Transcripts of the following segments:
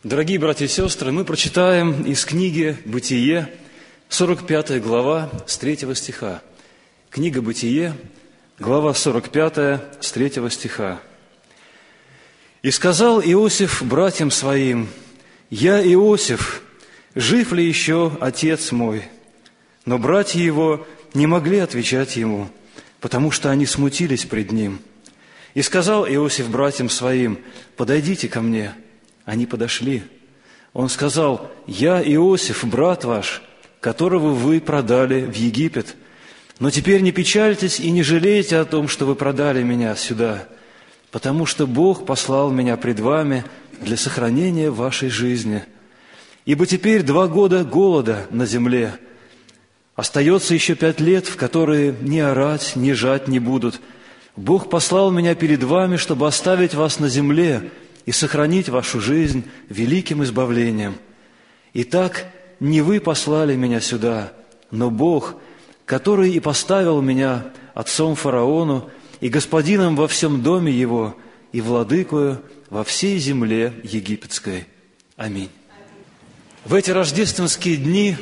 Дорогие братья и сестры, мы прочитаем из книги «Бытие», 45 глава, с 3 стиха. Книга «Бытие», глава 45, с 3 стиха. «И сказал Иосиф братьям своим: Я Иосиф, жив ли еще отец мой? Но братья его не могли отвечать ему, потому что они смутились пред ним. И сказал Иосиф братьям своим: Подойдите ко мне. Они подошли. Он сказал: Я Иосиф, брат ваш, которого вы продали в Египет. Но теперь не печальтесь и не жалейте о том, что вы продали меня сюда, потому что Бог послал меня пред вами для сохранения вашей жизни. Ибо теперь 2 года голода на земле. Остается еще 5 лет, в которые ни орать, ни жать не будут. Бог послал меня перед вами, чтобы оставить вас на земле и сохранить вашу жизнь великим избавлением. Итак, не вы послали меня сюда, но Бог, который и поставил меня отцом фараону и господином во всем доме его и владыкою во всей земле египетской. Аминь». В эти рождественские дни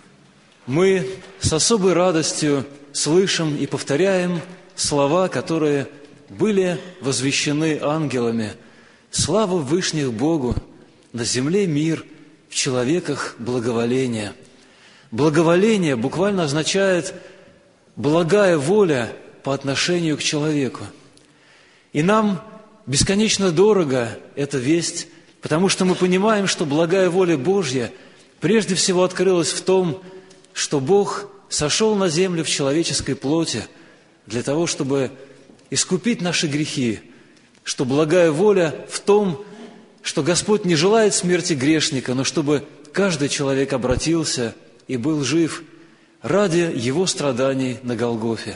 мы с особой радостью слышим и повторяем слова, которые были возвещены ангелами: «Слава Вышних Богу, на земле мир, в человеках благоволение». Благоволение буквально означает благая воля по отношению к человеку. И нам бесконечно дорого эта весть, потому что мы понимаем, что благая воля Божья прежде всего открылась в том, что Бог сошел на землю в человеческой плоти для того, чтобы искупить наши грехи, что благая воля в том, что Господь не желает смерти грешника, но чтобы каждый человек обратился и был жив ради Его страданий на Голгофе.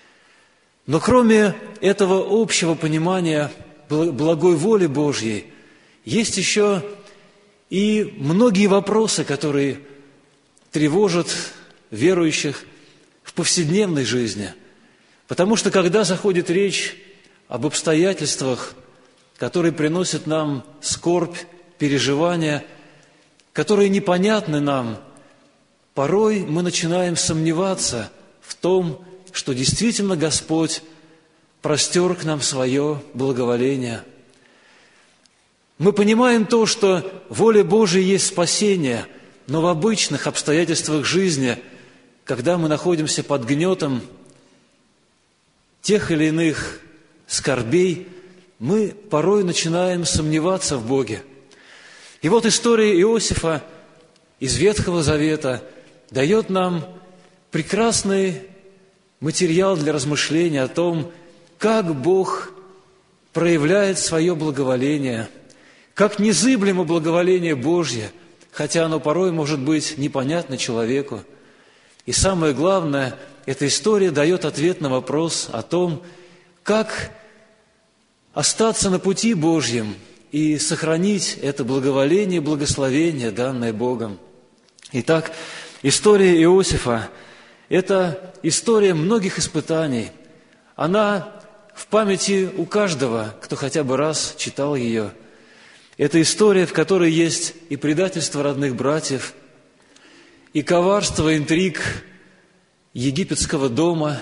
Но кроме этого общего понимания благой воли Божьей, есть еще и многие вопросы, которые тревожат верующих в повседневной жизни. Потому что когда заходит речь об обстоятельствах, которые приносят нам скорбь, переживания, которые непонятны нам, порой мы начинаем сомневаться в том, что действительно Господь простер к нам свое благоволение. Мы понимаем то, что воля Божия есть спасение, но в обычных обстоятельствах жизни, когда мы находимся под гнетом тех или иных скорбей, мы порой начинаем сомневаться в Боге. И вот история Иосифа из Ветхого Завета дает нам прекрасный материал для размышления о том, как Бог проявляет свое благоволение, как незыблемо благоволение Божье, хотя оно порой может быть непонятно человеку. И самое главное, эта история дает ответ на вопрос о том, как остаться на пути Божьем и сохранить это благоволение, благословение, данное Богом. Итак, история Иосифа – это история многих испытаний. Она в памяти у каждого, кто хотя бы раз читал ее. Это история, в которой есть и предательство родных братьев, и коварство, интриг египетского дома,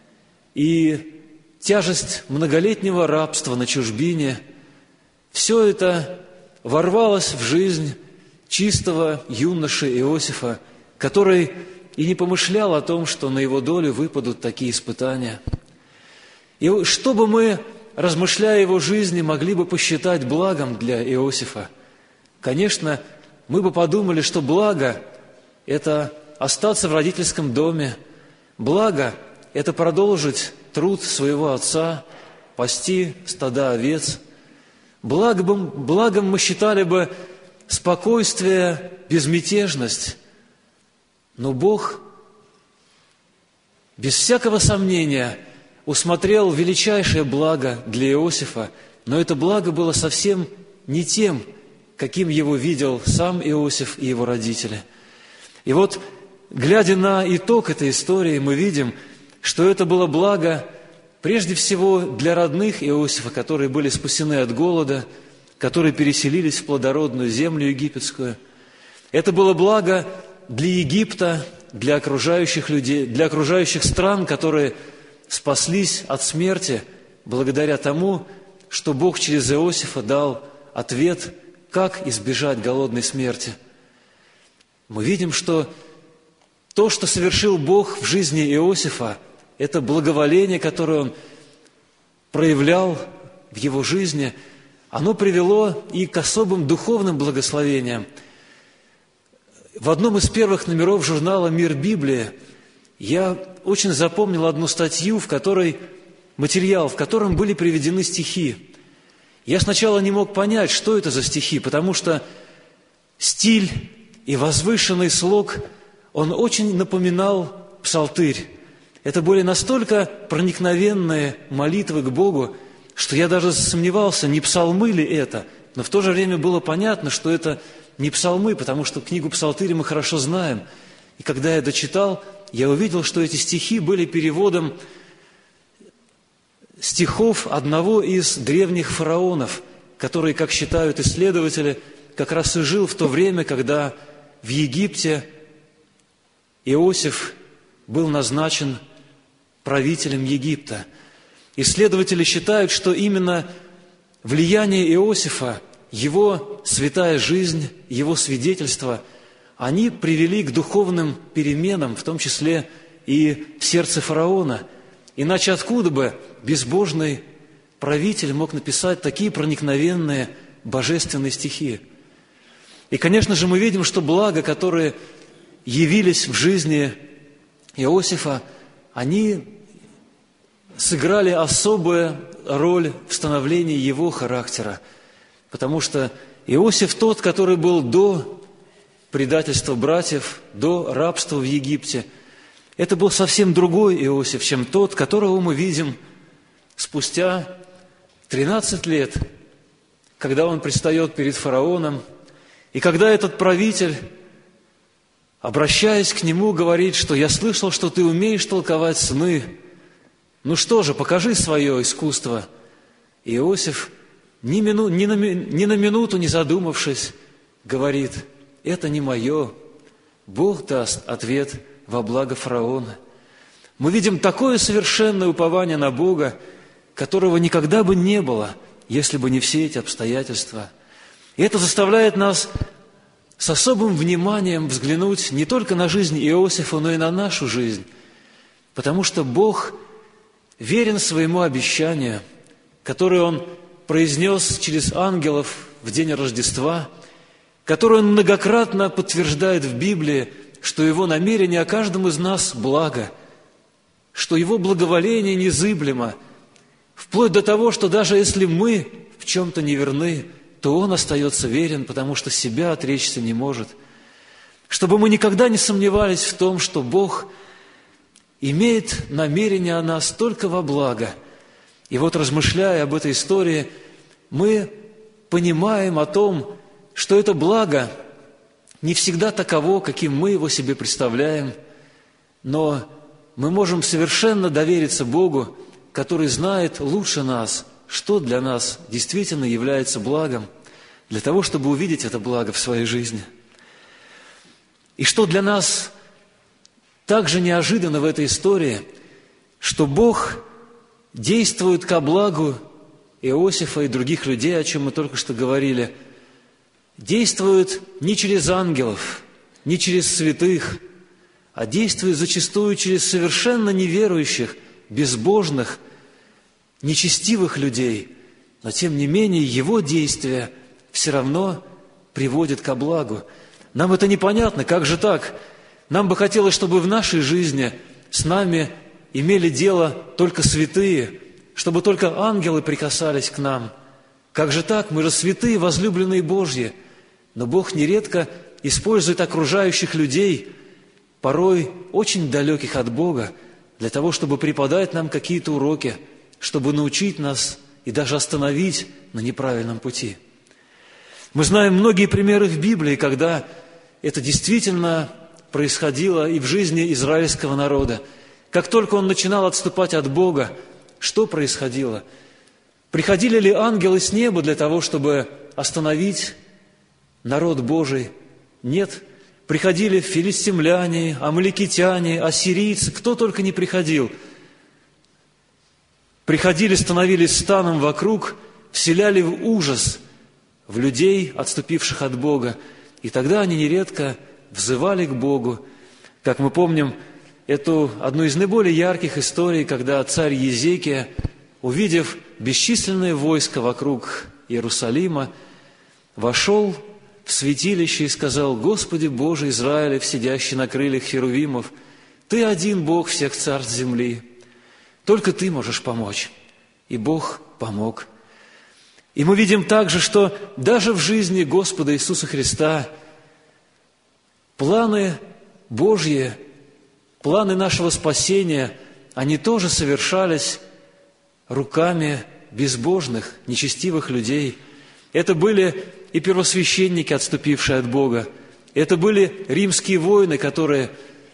и тяжесть многолетнего рабства на чужбине. Все это ворвалось в жизнь чистого юноши Иосифа, который и не помышлял о том, что на его долю выпадут такие испытания. И что бы мы, размышляя о его жизни, могли бы посчитать благом для Иосифа? Конечно, мы бы подумали, что благо – это остаться в родительском доме, благо – это продолжить труд своего отца, пасти стада овец. Благом мы считали бы спокойствие, безмятежность. Но Бог, без всякого сомнения, усмотрел величайшее благо для Иосифа, но это благо было совсем не тем, каким его видел сам Иосиф и его родители. И вот, глядя на итог этой истории, мы видим, что это было благо прежде всего для родных Иосифа, которые были спасены от голода, которые переселились в плодородную землю египетскую. Это было благо для Египта, для окружающих людей, для окружающих стран, которые спаслись от смерти благодаря тому, что Бог через Иосифа дал ответ, как избежать голодной смерти. Мы видим, что то, что совершил Бог в жизни Иосифа, это благоволение, которое он проявлял в его жизни, оно привело и к особым духовным благословениям. В одном из первых номеров журнала «Мир Библии» я очень запомнил одну статью, в котором были приведены стихи. Я сначала не мог понять, что это за стихи, потому что стиль и возвышенный слог, он очень напоминал псалтырь. Это были настолько проникновенные молитвы к Богу, что я даже сомневался, не псалмы ли это, но в то же время было понятно, что это не псалмы, потому что книгу «Псалтырь» мы хорошо знаем. И когда я дочитал, я увидел, что эти стихи были переводом стихов одного из древних фараонов, который, как считают исследователи, как раз и жил в то время, когда в Египте Иосиф был назначен правителем Египта. Исследователи считают, что именно влияние Иосифа, его святая жизнь, его свидетельства, они привели к духовным переменам, в том числе и в сердце фараона. Иначе откуда бы безбожный правитель мог написать такие проникновенные божественные стихи? И, конечно же, мы видим, что блага, которые явились в жизни Иосифа, они сыграли особую роль в становлении его характера, потому что Иосиф тот, который был до предательства братьев, до рабства в Египте, это был совсем другой Иосиф, чем тот, которого мы видим спустя 13 лет, когда он предстает перед фараоном, и когда этот правитель, обращаясь к нему, говорит, что «я слышал, что ты умеешь толковать сны. Ну что же, покажи свое искусство». И Иосиф, ни на минуту не задумавшись, говорит: «Это не мое, Бог даст ответ во благо фараона». Мы видим такое совершенное упование на Бога, которого никогда бы не было, если бы не все эти обстоятельства. И это заставляет нас с особым вниманием взглянуть не только на жизнь Иосифа, но и на нашу жизнь, потому что Бог верен своему обещанию, которое Он произнес через ангелов в день Рождества, которое Он многократно подтверждает в Библии, что Его намерение о каждом из нас благо, что Его благоволение незыблемо, вплоть до того, что даже если мы в чем-то неверны, то Он остается верен, потому что себя отречься не может. Чтобы мы никогда не сомневались в том, что Бог имеет намерение о нас только во благо. И вот, размышляя об этой истории, мы понимаем о том, что это благо не всегда таково, каким мы его себе представляем, но мы можем совершенно довериться Богу, который знает лучше нас, что для нас действительно является благом, для того, чтобы увидеть это благо в своей жизни. И что для нас также неожиданно в этой истории, что Бог действует ко благу Иосифа и других людей, о чем мы только что говорили, действует не через ангелов, не через святых, а действует зачастую через совершенно неверующих, безбожных, нечестивых людей. Но, тем не менее, Его действия все равно приводят ко благу. Нам это непонятно, как же так? Нам бы хотелось, чтобы в нашей жизни с нами имели дело только святые, чтобы только ангелы прикасались к нам. Как же так? Мы же святые, возлюбленные Божьи. Но Бог нередко использует окружающих людей, порой очень далеких от Бога, для того, чтобы преподать нам какие-то уроки, чтобы научить нас и даже остановить на неправильном пути. Мы знаем многие примеры в Библии, когда это действительно происходило и в жизни израильского народа. Как только он начинал отступать от Бога, что происходило? Приходили ли ангелы с неба для того, чтобы остановить народ Божий. Нет, приходили филистимляне, амаликитяне, ассирийцы, кто только не приходил. Приходили, становились станом вокруг, вселяли в ужас в людей, отступивших от Бога. И тогда они нередко взывали к Богу. Как мы помним, эту одну из наиболее ярких историй, когда царь Езекия, увидев бесчисленное войско вокруг Иерусалима, вошел в святилище и сказал: «Господи Боже Израилев, сидящий на крыльях херувимов, Ты один Бог всех царств земли, только Ты можешь помочь». И Бог помог. И мы видим также, что даже в жизни Господа Иисуса Христа планы Божьи, планы нашего спасения, они тоже совершались руками безбожных, нечестивых людей. Это были и первосвященники, отступившие от Бога. Это были римские воины, которые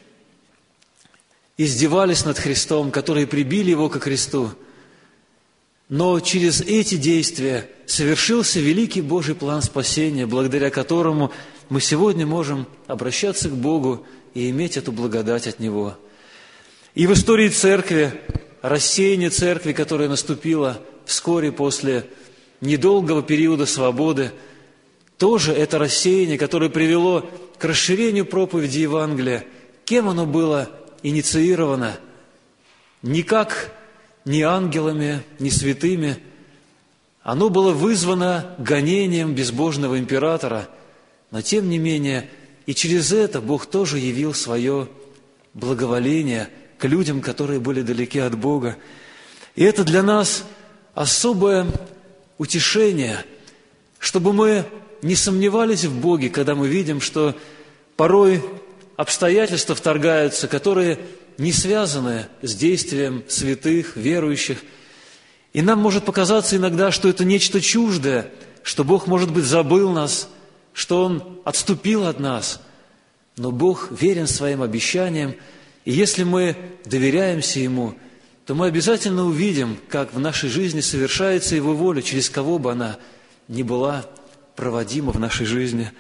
издевались над Христом, которые прибили Его ко кресту. Но через эти действия совершился великий Божий план спасения, благодаря которому мы сегодня можем обращаться к Богу и иметь эту благодать от Него. И в истории Церкви, рассеяние Церкви, которое наступило вскоре после недолгого периода свободы, тоже это рассеяние, которое привело к расширению проповеди Евангелия. Кем оно было инициировано? Никак ни ангелами, ни святыми. Оно было вызвано гонением безбожного императора, но тем не менее и через это Бог тоже явил свое благоволение к людям, которые были далеки от Бога. И это для нас особое утешение, чтобы мы не сомневались в Боге, когда мы видим, что порой обстоятельства вторгаются, которые не связаны с действием святых, верующих. И нам может показаться иногда, что это нечто чуждое, что Бог, может быть, забыл нас, что Он отступил от нас. Но Бог верен своим обещаниям, и если мы доверяемся Ему, то мы обязательно увидим, как в нашей жизни совершается Его воля, через кого бы она ни была проводима в нашей жизни.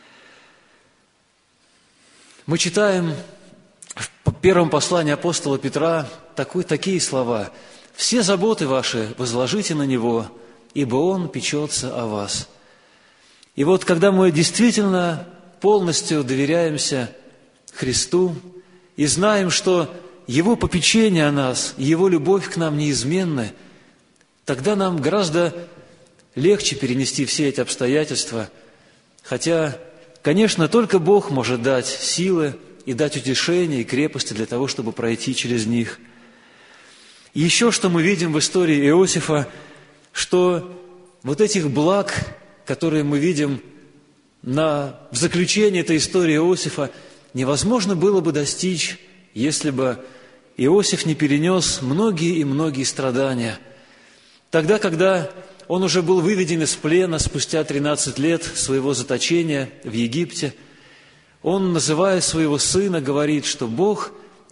Мы читаем в первом послании апостола Петра такие слова: «Все заботы ваши возложите на Него, ибо Он печется о вас». И вот, когда мы действительно полностью доверяемся Христу и знаем, что Его попечение о нас, Его любовь к нам неизменны, тогда нам гораздо легче перенести все эти обстоятельства, хотя, конечно, только Бог может дать силы и дать утешение и крепости для того, чтобы пройти через них. И еще что мы видим в истории Иосифа, что вот этих благ, которые мы видим в заключении этой истории Иосифа, невозможно было бы достичь, если бы Иосиф не перенес многие и многие страдания. Тогда, когда он уже был выведен из плена спустя 13 лет своего заточения в Египте, он, называя своего сына, говорит, что Бог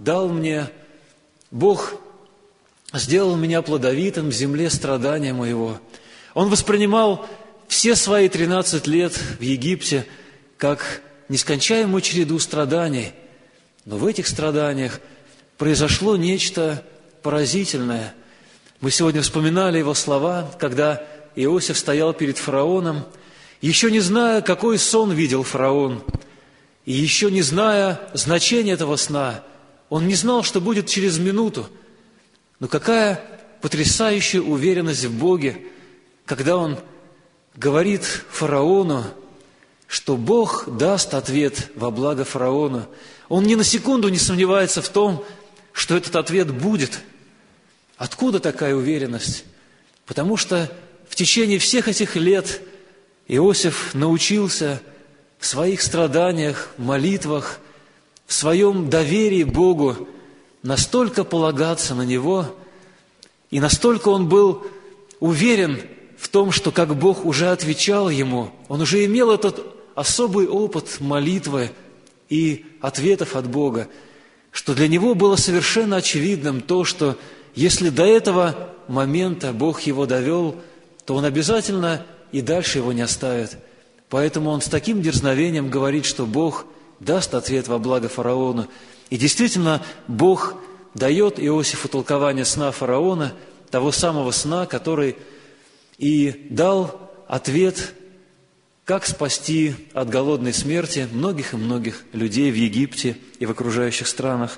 сделал меня плодовитым в земле страдания моего. Он воспринимал все свои 13 лет в Египте как нескончаемую череду страданий. Но в этих страданиях произошло нечто поразительное. Мы сегодня вспоминали его слова, когда Иосиф стоял перед фараоном, еще не зная, какой сон видел фараон, и еще не зная значения этого сна. Он не знал, что будет через минуту. Но какая потрясающая уверенность в Боге, когда он говорит фараону, что Бог даст ответ во благо фараону. Он ни на секунду не сомневается в том, что этот ответ будет. Откуда такая уверенность? Потому что в течение всех этих лет Иосиф научился в своих страданиях, молитвах, в своем доверии Богу настолько полагаться на Него, и настолько он был уверен в том, что как Бог уже отвечал ему, он уже имел этот особый опыт молитвы и ответов от Бога, что для него было совершенно очевидным то, что если до этого момента Бог его довел, то он обязательно и дальше его не оставит. Поэтому он с таким дерзновением говорит, что Бог даст ответ во благо фараону. И действительно, Бог дает Иосифу толкование сна фараона, того самого сна, который и дал ответ, как спасти от голодной смерти многих и многих людей в Египте и в окружающих странах.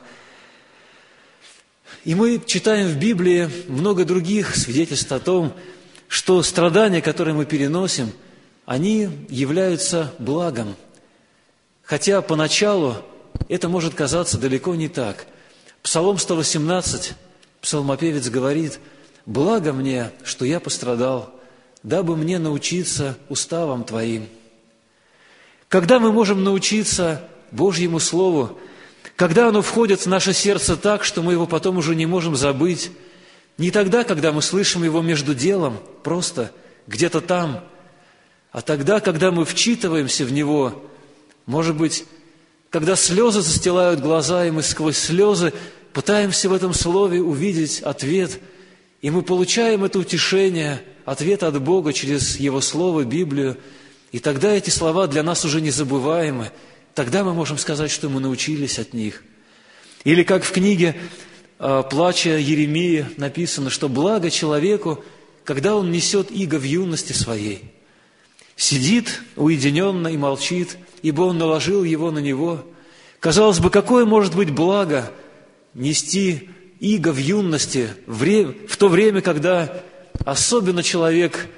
И мы читаем в Библии много других свидетельств о том, что страдания, которые мы переносим, они являются благом. Хотя поначалу это может казаться далеко не так. Псалом 118, псалмопевец говорит: «Благо мне, что я пострадал, дабы мне научиться уставам Твоим». Когда мы можем научиться Божьему Слову, когда оно входит в наше сердце так, что мы его потом уже не можем забыть, не тогда, когда мы слышим его между делом, просто где-то там, а тогда, когда мы вчитываемся в него, может быть, когда слезы застилают глаза, и мы сквозь слезы пытаемся в этом слове увидеть ответ, и мы получаем это утешение, ответ от Бога через Его Слово, Библию, и тогда эти слова для нас уже незабываемы. Тогда мы можем сказать, что мы научились от них. Или как в книге «Плача Еремии» написано, что благо человеку, когда он несет иго в юности своей. Сидит уединенно и молчит, ибо он наложил его на него. Казалось бы, какое может быть благо нести иго в юности, в то время, когда особенно человек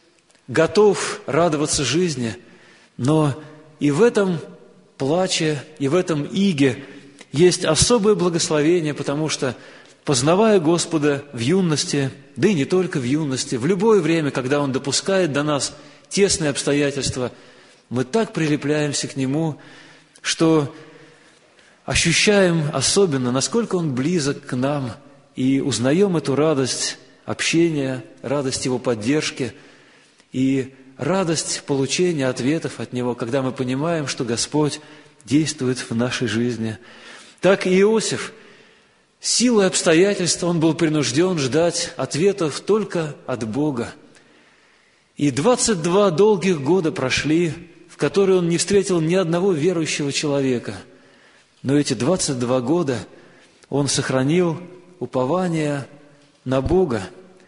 готов радоваться жизни, но и в этом плаче, и в этом иге есть особое благословение, потому что, познавая Господа в юности, да и не только в юности, в любое время, когда Он допускает до нас тесные обстоятельства, мы так прилепляемся к Нему, что ощущаем особенно, насколько Он близок к нам, и узнаем эту радость общения, радость Его поддержки и радость получения ответов от Него, когда мы понимаем, что Господь действует в нашей жизни. Так и Иосиф, силой обстоятельств, он был принужден ждать ответов только от Бога. И 22 долгих года прошли, в которые он не встретил ни одного верующего человека. Но эти 22 года он сохранил упование на Бога.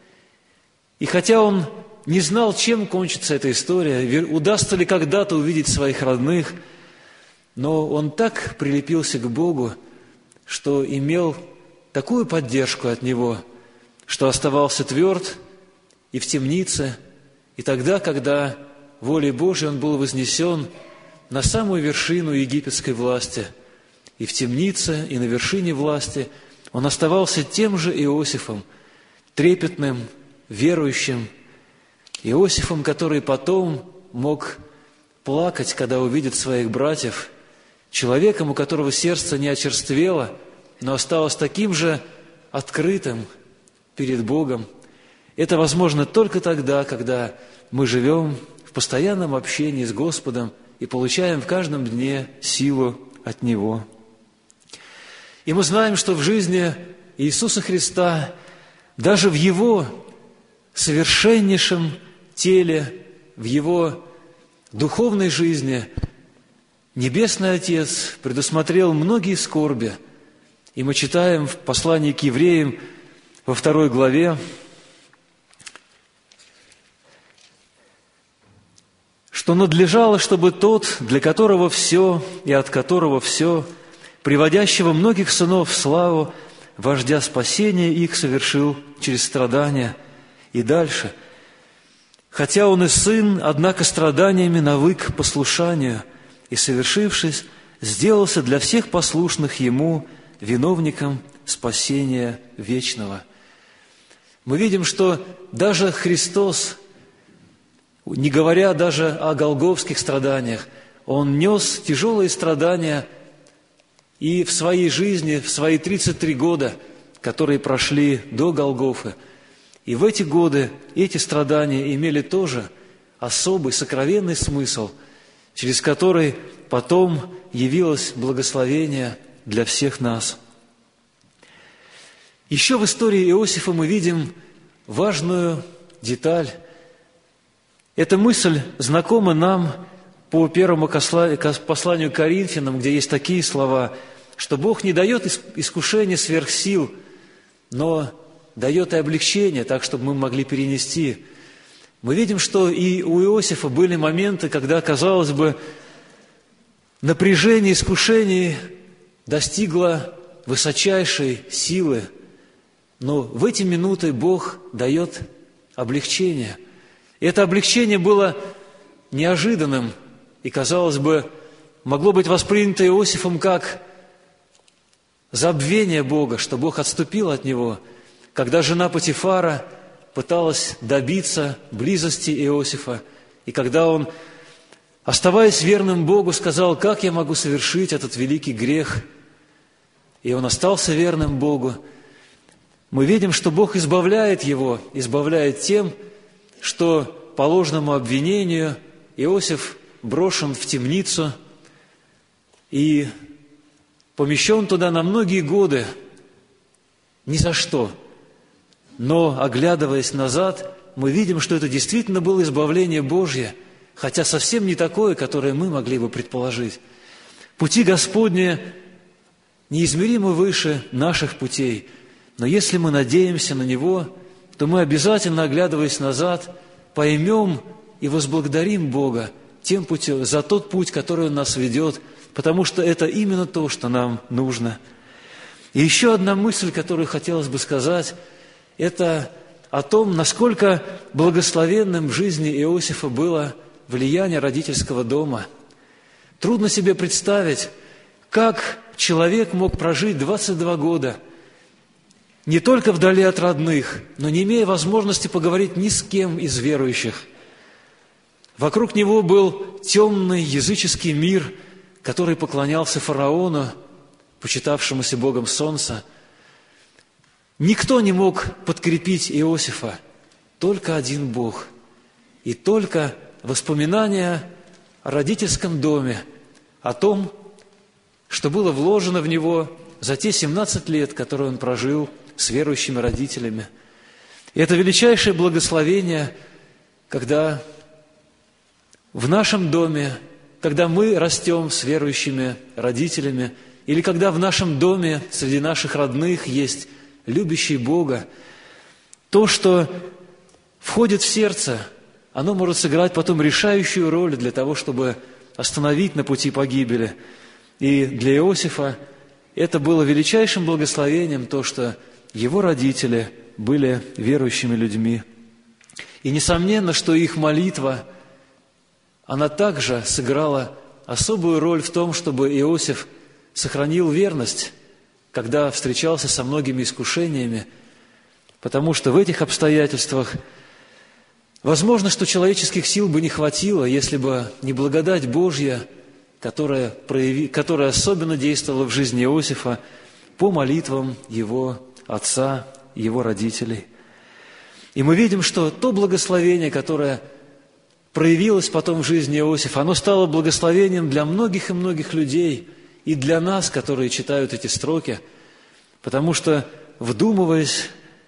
И хотя он не знал, чем кончится эта история, удастся ли когда-то увидеть своих родных, но он так прилепился к Богу, что имел такую поддержку от Него, что оставался тверд и в темнице, и тогда, когда волей Божией он был вознесен на самую вершину египетской власти, и в темнице, и на вершине власти, он оставался тем же Иосифом, трепетным, верующим, Иосифом, который потом мог плакать, когда увидит своих братьев, человеком, у которого сердце не очерствело, но осталось таким же открытым перед Богом. Это возможно только тогда, когда мы живем в постоянном общении с Господом и получаем в каждом дне силу от Него. И мы знаем, что в жизни Иисуса Христа, даже в Его совершеннейшем теле, в Его духовной жизни, Небесный Отец предусмотрел многие скорби. И мы читаем в послании к евреям во 2 главе, что надлежало, чтобы тот, для которого все и от которого все, приводящего многих сынов в славу, вождя спасения их совершил через страдания. И дальше. Хотя он и сын, однако страданиями навык к послушанию, и, совершившись, сделался для всех послушных ему виновником спасения вечного. Мы видим, что даже Христос, не говоря даже о голгофских страданиях, Он нес тяжелые страдания и в своей жизни, в свои 33 года, которые прошли до Голгофы. И в эти годы эти страдания имели тоже особый, сокровенный смысл, через который потом явилось благословение для всех нас. Еще в истории Иосифа мы видим важную деталь. Эта мысль знакома нам по первому посланию к Коринфянам, где есть такие слова, что Бог не дает искушения сверх сил, но дает и облегчение, так, чтобы мы могли перенести. Мы видим, что и у Иосифа были моменты, когда, казалось бы, напряжение искушений достигло высочайшей силы, но в эти минуты Бог дает облегчение. И это облегчение было неожиданным и, казалось бы, могло быть воспринято Иосифом как забвение Бога, что Бог отступил от него, когда жена Потифара пыталась добиться близости Иосифа, и когда он, оставаясь верным Богу, сказал: «Как я могу совершить этот великий грех?» И он остался верным Богу. Мы видим, что Бог избавляет его, избавляет тем, что по ложному обвинению Иосиф брошен в темницу и помещен туда на многие годы ни за что. Но, оглядываясь назад, мы видим, что это действительно было избавление Божье, хотя совсем не такое, которое мы могли бы предположить. Пути Господни неизмеримо выше наших путей, но если мы надеемся на Него, то мы обязательно, оглядываясь назад, поймем и возблагодарим Бога тем путем, за тот путь, который Он нас ведет, потому что это именно то, что нам нужно. И еще одна мысль, которую хотелось бы сказать, это о том, насколько благословенным в жизни Иосифа было влияние родительского дома. Трудно себе представить, как человек мог прожить 22 года не только вдали от родных, но не имея возможности поговорить ни с кем из верующих. Вокруг него был темный языческий мир, который поклонялся фараону, почитавшемуся богом солнца. Никто не мог подкрепить Иосифа, только один Бог. И только воспоминания о родительском доме, о том, что было вложено в него за те 17 лет, которые он прожил с верующими родителями. И это величайшее благословение, когда в нашем доме, когда мы растем с верующими родителями, или когда в нашем доме среди наших родных есть любящий Бога, то, что входит в сердце, оно может сыграть потом решающую роль для того, чтобы остановить на пути погибели. И для Иосифа это было величайшим благословением, то, что его родители были верующими людьми. И несомненно, что их молитва, она также сыграла особую роль в том, чтобы Иосиф сохранил верность, когда встречался со многими искушениями, потому что в этих обстоятельствах возможно, что человеческих сил бы не хватило, если бы не благодать Божья, которая особенно действовала в жизни Иосифа по молитвам его отца, его родителей. И мы видим, что то благословение, которое проявилось потом в жизни Иосифа, оно стало благословением для многих и многих людей, и для нас, которые читают эти строки, потому что, вдумываясь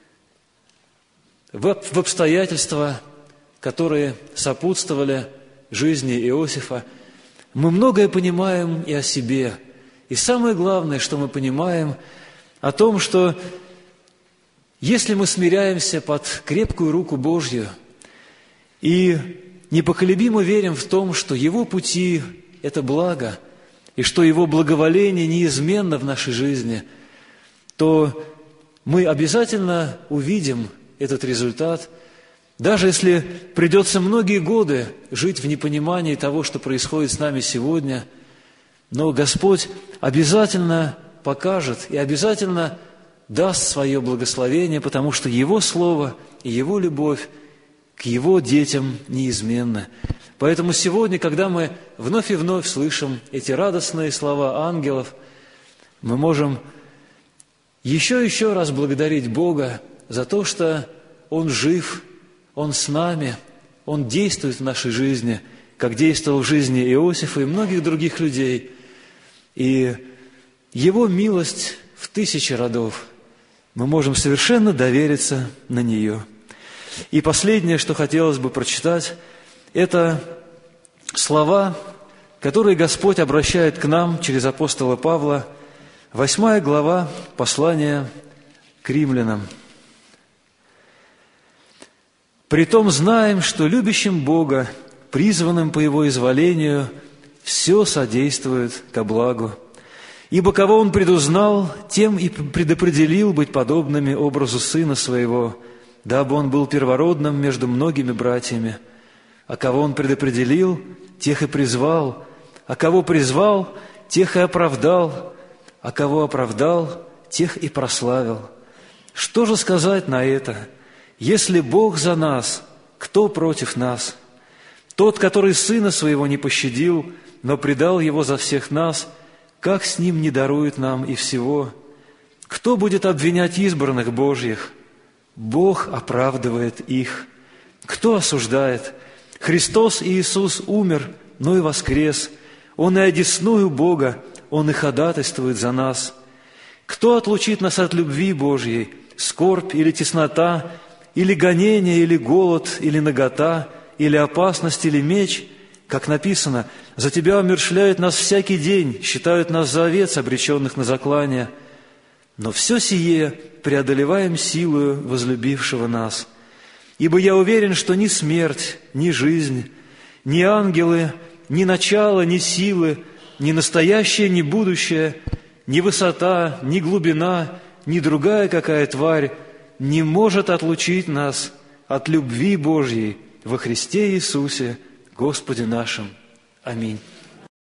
в обстоятельства, которые сопутствовали жизни Иосифа, мы многое понимаем и о себе. И самое главное, что мы понимаем, о том, что если мы смиряемся под крепкую руку Божью и непоколебимо верим в том, что Его пути – это благо, и что Его благоволение неизменно в нашей жизни, то мы обязательно увидим этот результат, даже если придется многие годы жить в непонимании того, что происходит с нами сегодня, но Господь обязательно покажет и обязательно даст свое благословение, потому что Его Слово и Его любовь к Его детям неизменна. Поэтому сегодня, когда мы вновь и вновь слышим эти радостные слова ангелов, мы можем еще и еще раз благодарить Бога за то, что Он жив, Он с нами, Он действует в нашей жизни, как действовал в жизни Иосифа и многих других людей. И Его милость в 1000 родов. Мы можем совершенно довериться на нее. И последнее, что хотелось бы прочитать, Это слова, которые Господь обращает к нам через апостола Павла, 8 глава послания к римлянам. «Притом знаем, что любящим Бога, призванным по Его изволению, все содействует ко благу. Ибо кого Он предузнал, тем и предопределил быть подобными образу Сына Своего, дабы Он был первородным между многими братьями. А кого Он предопределил, тех и призвал, а кого призвал, тех и оправдал, а кого оправдал, тех и прославил. Что же сказать на это? Если Бог за нас, кто против нас? Тот, который Сына Своего не пощадил, но предал Его за всех нас, как с Ним не дарует нам и всего? Кто будет обвинять избранных Божьих? Бог оправдывает их. Кто осуждает? Христос Иисус умер, но и воскрес. Он и одесную Бога, Он и ходатайствует за нас. Кто отлучит нас от любви Божьей? Скорбь или теснота, или гонение, или голод, или нагота, или опасность, или меч? Как написано, за Тебя умерщвляют нас всякий день, считают нас за овец, обреченных на заклание. Но все сие преодолеваем силою возлюбившего нас. Ибо я уверен, что ни смерть, ни жизнь, ни ангелы, ни начало, ни силы, ни настоящее, ни будущее, ни высота, ни глубина, ни другая какая тварь не может отлучить нас от любви Божьей во Христе Иисусе, Господе нашим. Аминь.